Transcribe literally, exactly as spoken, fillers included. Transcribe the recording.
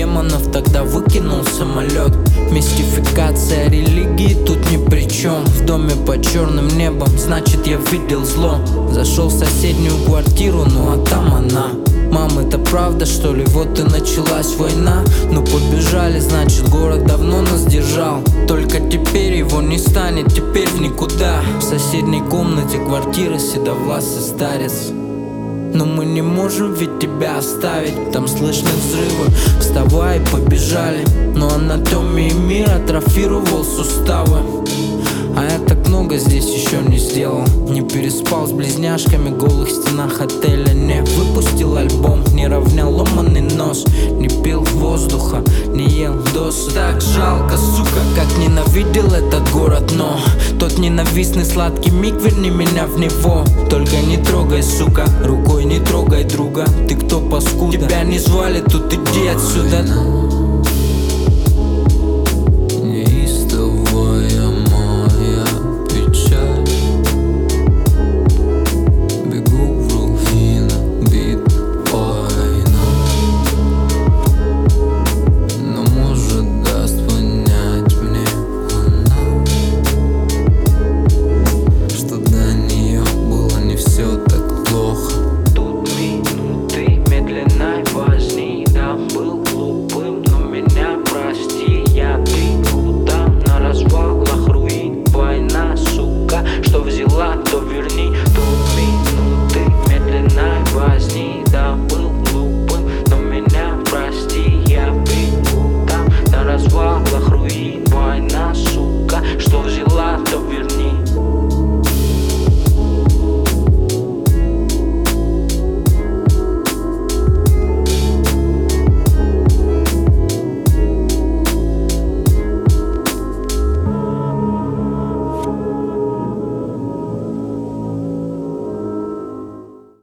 демонов тогда выкинул самолет. Мистификация религии тут ни при чем. В доме под черным небом, значит я видел зло. Зашел в соседнюю квартиру, ну а там она. Мам, это правда, что ли? Вот и началась война. Ну побежали, значит город давно нас держал. Только теперь его не станет, теперь в никуда. В соседней комнате квартиры седовласый старец. Но мы не можем ведь тебя оставить. Там слышны взрывы, вставай, побежали. Но анатомии мира атрофировал суставы. А я так много здесь еще не сделал. Не переспал с близняшками в голых стенах отеля. Не выпустил альбом, не равнял ломаный нос. Не пил воздуха, не ел досу. Так жалко, сука, как ненавидел этот город. Но тот ненавистный сладкий миг, верни меня в него. Только не трогай, сука, рукой не трогай друга. Ты кто, паскуда? Тебя не звали, тут иди отсюда.